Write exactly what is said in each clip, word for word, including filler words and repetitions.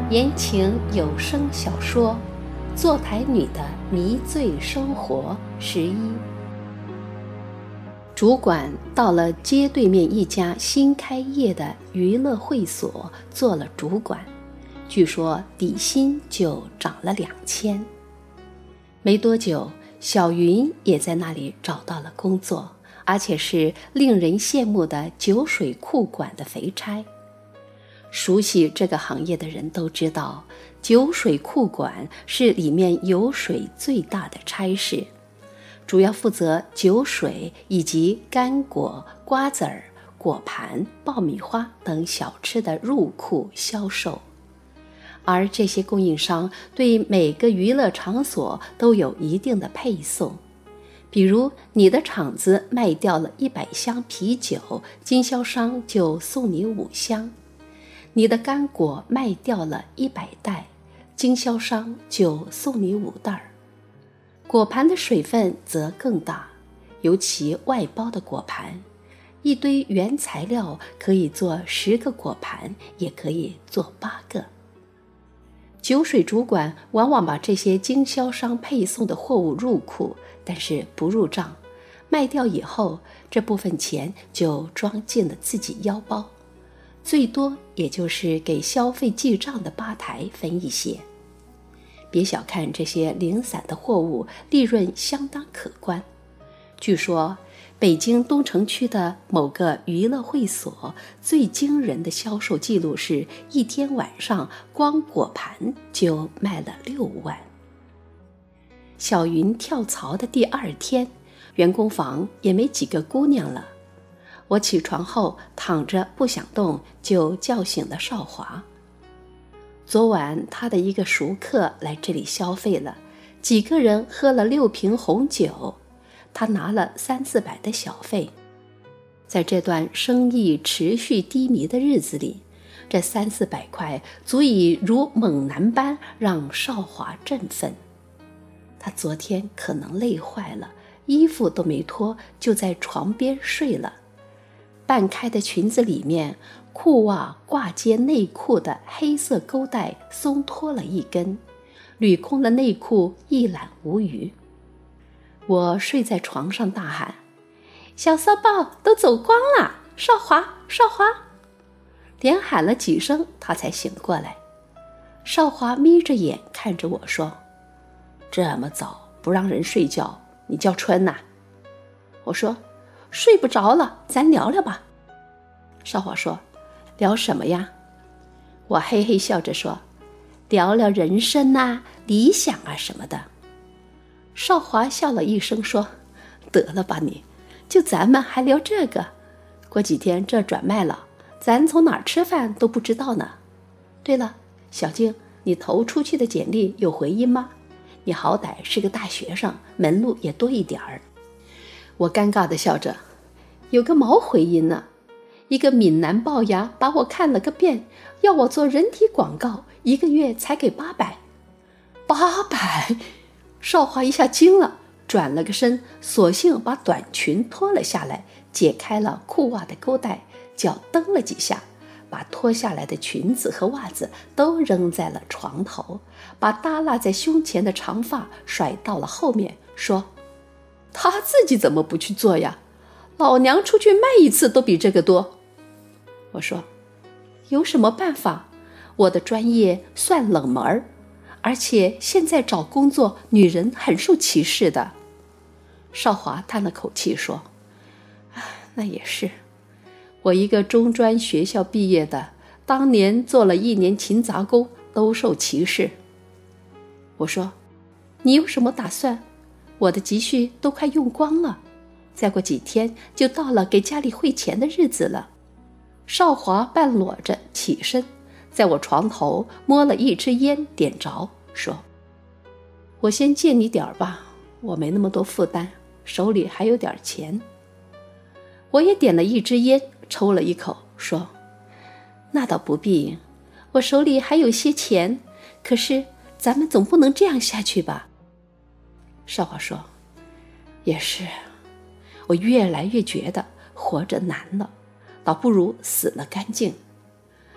言情有声小说《坐台女的迷醉生活》十一。主管到了街对面一家新开业的娱乐会所做了主管，据说底薪就涨了两千。没多久，小云也在那里找到了工作，而且是令人羡慕的酒水库管的肥差。熟悉这个行业的人都知道，酒水库管是里面油水最大的差事，主要负责酒水以及干果、瓜子儿、果盘、爆米花等小吃的入库销售。而这些供应商对每个娱乐场所都有一定的配送，比如你的场子卖掉了一百箱啤酒，经销商就送你五箱；你的干果卖掉了一百袋，经销商就送你五袋儿。果盘的水分则更大，尤其外包的果盘，一堆原材料可以做十个果盘，也可以做八个。酒水主管往往把这些经销商配送的货物入库，但是不入账，卖掉以后，这部分钱就装进了自己腰包，最多也就是给消费记账的吧台分一些。别小看这些零散的货物，利润相当可观。据说北京东城区的某个娱乐会所最惊人的销售记录是，一天晚上光果盘就卖了六万。小云跳槽的第二天，员工房也没几个姑娘了。我起床后躺着不想动，就叫醒了少华。昨晚他的一个熟客来这里消费了，几个人喝了六瓶红酒，他拿了三四百的小费。在这段生意持续低迷的日子里，这三四百块足以如猛男般让少华振奋。他昨天可能累坏了，衣服都没脱，就在床边睡了。半开的裙子里面，裤袜挂接内裤的黑色勾带松脱了一根，捋空了内裤，一览无余。我睡在床上大喊：小骚包都走光了，少华少华！连喊了几声，他才醒过来。少华眯着眼看着我说：这么早不让人睡觉，你叫春呐？我说：睡不着了，咱聊聊吧。少华说：聊什么呀？我嘿嘿笑着说：聊聊人生啊，理想啊什么的。少华笑了一声说：得了吧你，就咱们还聊这个？过几天这转卖了，咱从哪儿吃饭都不知道呢。对了，小静，你投出去的简历有回音吗？你好歹是个大学生，门路也多一点儿。我尴尬地笑着：有个毛回音呢！一个闽南龅牙把我看了个遍，要我做人体广告，一个月才给八百。八百！少华一下惊了，转了个身，索性把短裙脱了下来，解开了裤袜的勾带，脚蹬了几下，把脱下来的裙子和袜子都扔在了床头，把耷拉在胸前的长发甩到了后面，说：他自己怎么不去做呀？老娘出去卖一次都比这个多。我说：有什么办法？我的专业算冷门，而且现在找工作女人很受歧视的。少华叹了口气说：那也是，我一个中专学校毕业的，当年做了一年勤杂工都受歧视。我说：你有什么打算？我的积蓄都快用光了，再过几天就到了给家里汇钱的日子了。少华半裸着起身，在我床头摸了一支烟，点着说：我先借你点儿吧，我没那么多负担，手里还有点钱。我也点了一支烟，抽了一口，说：那倒不必，我手里还有些钱，可是咱们总不能这样下去吧。少华说：也是，我越来越觉得活着难了，倒不如死了干净。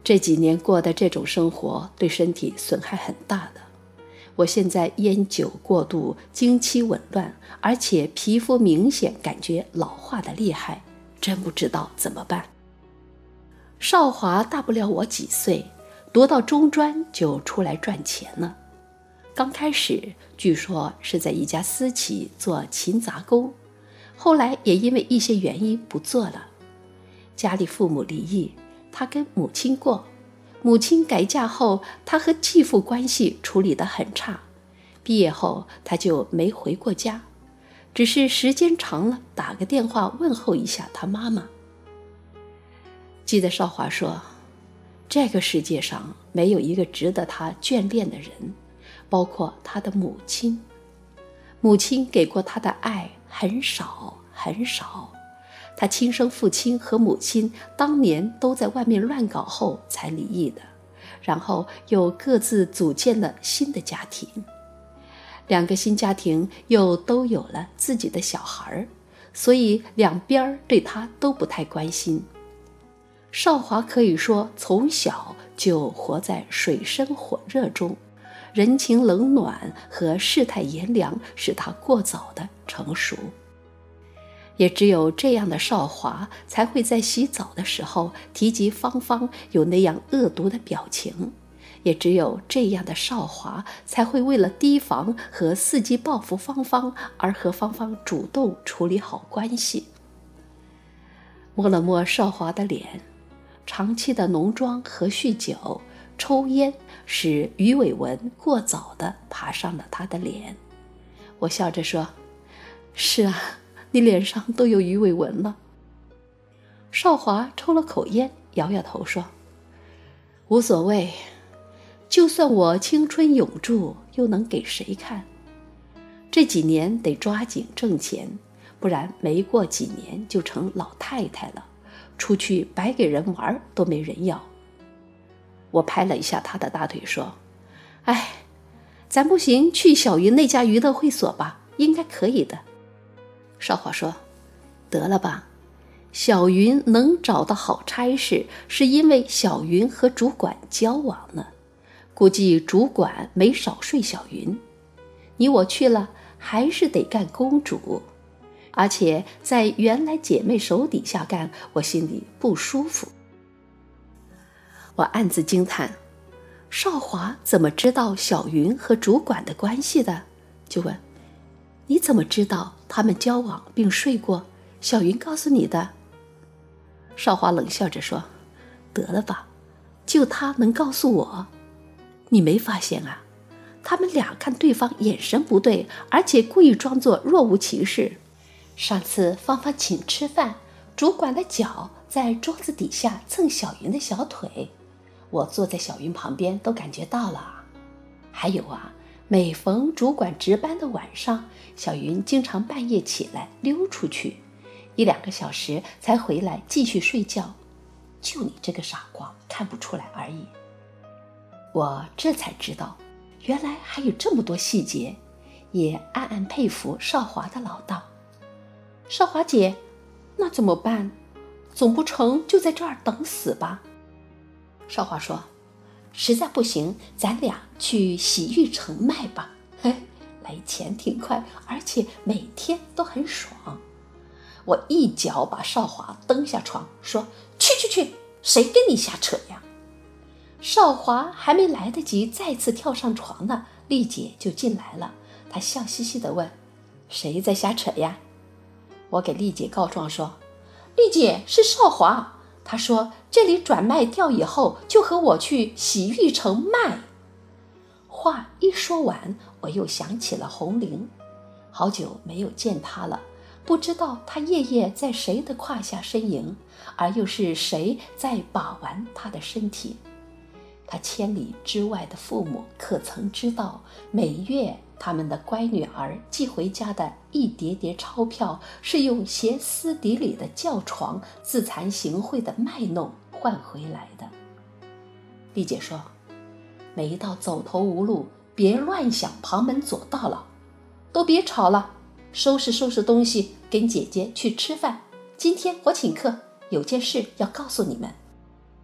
这几年过的这种生活对身体损害很大的。我现在烟酒过度，经期紊乱，而且皮肤明显感觉老化的厉害，真不知道怎么办。少华大不了我几岁，读到中专就出来赚钱了。刚开始据说是在一家私企做勤杂工，后来也因为一些原因不做了。家里父母离异，他跟母亲过，母亲改嫁后，他和继父关系处理得很差。毕业后他就没回过家，只是时间长了打个电话问候一下他妈妈。记得少华说，这个世界上没有一个值得他眷恋的人，包括他的母亲。母亲给过他的爱很少很少，他亲生父亲和母亲当年都在外面乱搞后才离异的，然后又各自组建了新的家庭。两个新家庭又都有了自己的小孩，所以两边对他都不太关心。少华可以说从小就活在水深火热中，人情冷暖和世态炎凉使他过早的成熟。也只有这样的少华才会在洗澡的时候提及芳芳有那样恶毒的表情，也只有这样的少华才会为了提防和伺机报复芳芳而和芳芳主动处理好关系。摸了摸少华的脸，长期的浓妆和酗酒、抽烟使鱼尾纹过早地爬上了他的脸。我笑着说，是啊，你脸上都有鱼尾纹了。少华抽了口烟，摇摇头说，无所谓，就算我青春永驻，又能给谁看？这几年得抓紧挣钱，不然没过几年就成老太太了，出去白给人玩都没人要。我拍了一下他的大腿说，哎，咱不行去小云那家娱乐会所吧，应该可以的。少华说，得了吧，小云能找到好差事，是因为小云和主管交往呢，估计主管没少睡小云。你我去了，还是得干公主，而且在原来姐妹手底下干，我心里不舒服。我暗自惊叹，少华怎么知道小云和主管的关系的？就问，你怎么知道他们交往并睡过？小云告诉你的？少华冷笑着说，得了吧，就他能告诉我？你没发现啊？他们俩看对方眼神不对，而且故意装作若无其事。上次芳芳请吃饭，主管的脚在桌子底下蹭小云的小腿，我坐在小云旁边都感觉到了。还有啊，每逢主管值班的晚上，小云经常半夜起来溜出去，一两个小时才回来继续睡觉。就你这个傻瓜看不出来而已。我这才知道，原来还有这么多细节，也暗暗佩服少华的老道。少华姐，那怎么办？总不成就在这儿等死吧？少华说，实在不行，咱俩去洗浴城卖吧，嘿，来钱挺快，而且每天都很爽。我一脚把少华蹬下床，说，去去去，谁跟你瞎扯呀？少华还没来得及再次跳上床呢，丽姐就进来了。她笑嘻嘻地问，谁在瞎扯呀？我给丽姐告状说，丽姐是少华，她说这里转卖掉以后就和我去洗浴城卖。话一说完，我又想起了红玲，好久没有见她了，不知道她夜夜在谁的胯下呻吟，而又是谁在把玩她的身体。他千里之外的父母可曾知道，每月他们的乖女儿寄回家的一叠叠钞票，是用歇斯底里的叫床、自惭形秽的卖弄换回来的。丽姐说，没到走投无路，别乱想旁门左道了，都别吵了，收拾收拾东西，跟姐姐去吃饭。今天我请客，有件事要告诉你们。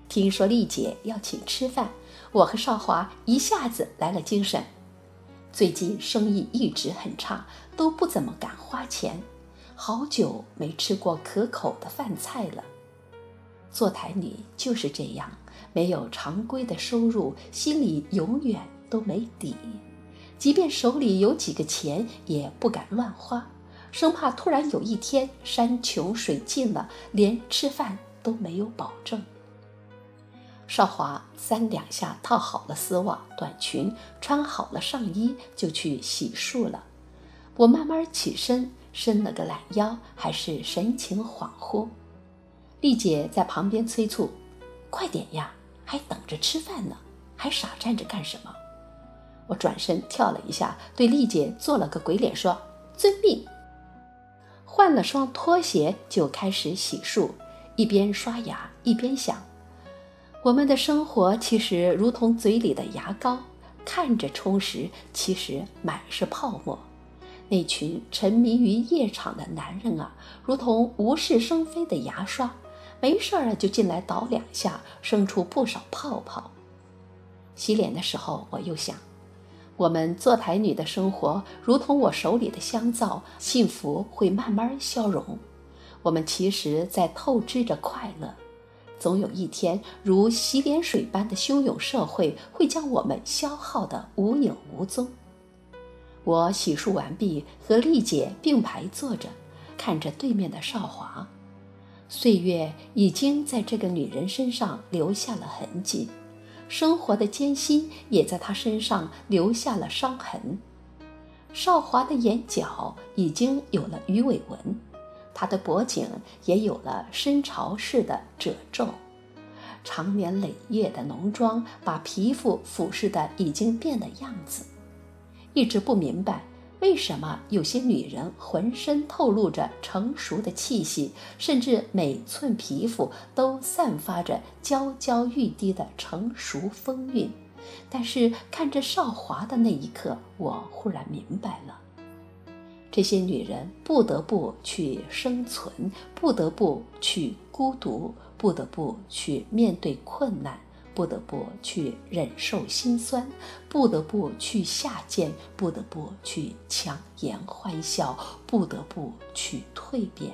听说丽姐要请吃饭，我和少华一下子来了精神。最近生意一直很差，都不怎么敢花钱，好久没吃过可口的饭菜了。做台女就是这样，没有常规的收入，心里永远都没底。即便手里有几个钱，也不敢乱花，生怕突然有一天山穷水尽了，连吃饭都没有保证。少华三两下套好了丝袜短裙，穿好了上衣，就去洗漱了。我慢慢起身，伸了个懒腰，还是神情恍惚。丽姐在旁边催促：快点呀，还等着吃饭呢，还傻站着干什么？我转身跳了一下，对丽姐做了个鬼脸，说：遵命。换了双拖鞋就开始洗漱，一边刷牙一边想，我们的生活其实如同嘴里的牙膏，看着充实，其实满是泡沫。那群沉迷于夜场的男人啊，如同无事生非的牙刷，没事儿就进来捣两下，生出不少泡泡。洗脸的时候我又想，我们做台女的生活如同我手里的香皂，幸福会慢慢消融。我们其实在透支着快乐，总有一天如洗脸水般的汹涌社会会将我们消耗得无影无踪。我洗漱完毕，和丽姐并排坐着，看着对面的少华。岁月已经在这个女人身上留下了痕迹，生活的艰辛也在她身上留下了伤痕。少华的眼角已经有了鱼尾纹，她的脖颈也有了深潮式的褶皱。长年累月的浓妆把皮肤腐蚀得已经变了样子。一直不明白为什么有些女人浑身透露着成熟的气息，甚至每寸皮肤都散发着娇娇欲滴的成熟风韵。但是看着少华的那一刻，我忽然明白了，这些女人不得不去生存，不得不去孤独，不得不去面对困难，不得不去忍受心酸，不得不去下贱，不得不去强颜欢笑，不得不去蜕变。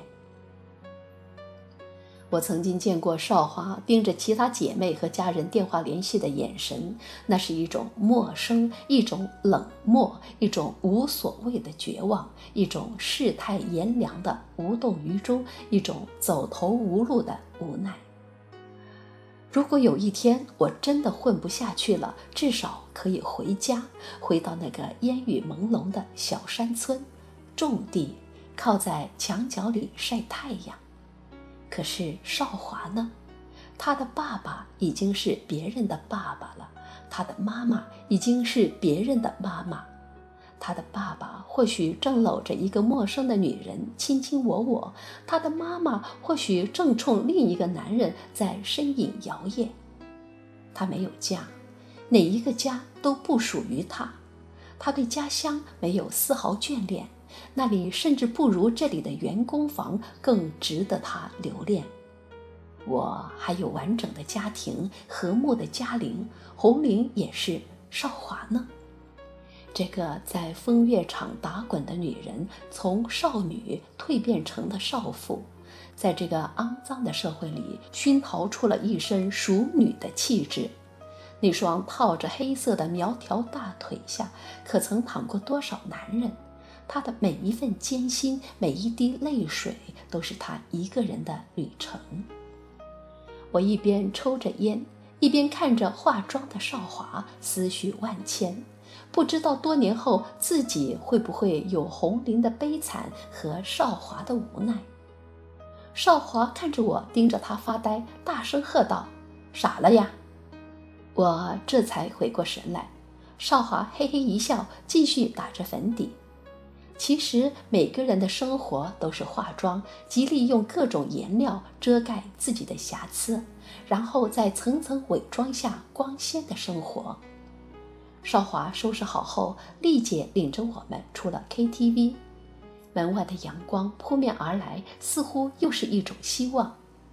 我曾经见过少华盯着其他姐妹和家人电话联系的眼神，那是一种陌生，一种冷漠，一种无所谓的绝望，一种世态炎凉的无动于衷，一种走投无路的无奈。如果有一天我真的混不下去了，至少可以回家，回到那个烟雨朦胧的小山村，种地，靠在墙角里晒太阳。可是少华呢？他的爸爸已经是别人的爸爸了，他的妈妈已经是别人的妈妈。他的爸爸或许正搂着一个陌生的女人卿卿我我，他的妈妈或许正冲另一个男人在呻吟摇曳。他没有家，哪一个家都不属于他。他对家乡没有丝毫眷恋，那里甚至不如这里的员工房更值得他留恋。我还有完整的家庭，和睦的家庭，红玲也是，少华呢？这个在风月场打滚的女人，从少女蜕变成了少妇，在这个肮脏的社会里熏陶出了一身淑女的气质。那双套着黑色的苗条大腿下，可曾躺过多少男人？她的每一份艰辛，每一滴泪水，都是她一个人的旅程。我一边抽着烟，一边看着化妆的少华，思绪万千。不知道多年后自己会不会有红玲的悲惨和少华的无奈。少华看着我，盯着他发呆，大声喝道：傻了呀！我这才回过神来。少华嘿嘿一笑，继续打着粉底。其实每个人的生活都是化妆，极力用各种颜料遮盖自己的瑕疵，然后在层层伪装下光鲜的生活。少华收拾好后，丽姐领着我们出了 K T V。 门外的阳光扑面而来，似乎又是一种希望。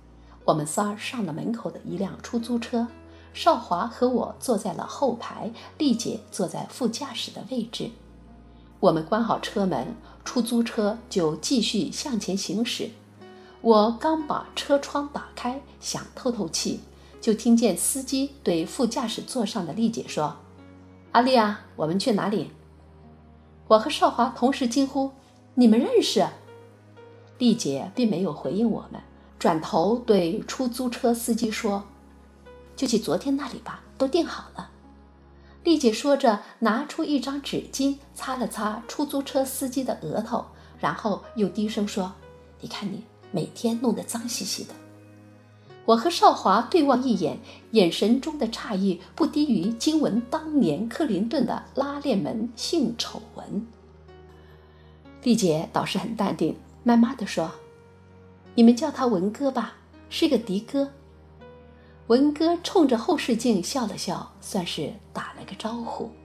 我们仨上了门口的一辆出租车，少华和我坐在了后排，丽姐坐在副驾驶的位置。我们关好车门，出租车就继续向前行驶。我刚把车窗打开，想透透气，就听见司机对副驾驶座上的丽姐说：“阿丽啊，我们去哪里？”我和少华同时惊呼：“你们认识？”丽姐并没有回应我们，转头对出租车司机说：“就去昨天那里吧，都订好了。”丽姐说着，拿出一张纸巾擦了擦出租车司机的额头，然后又低声说：“你看你每天弄得脏兮兮的。”我和少华对望一眼，眼神中的诧异不低于惊闻当年克林顿的拉链门性丑闻。丽姐倒是很淡定，慢慢地说：“你们叫他文哥吧，是个的哥。”文哥冲着后视镜笑了笑，算是打了个招呼。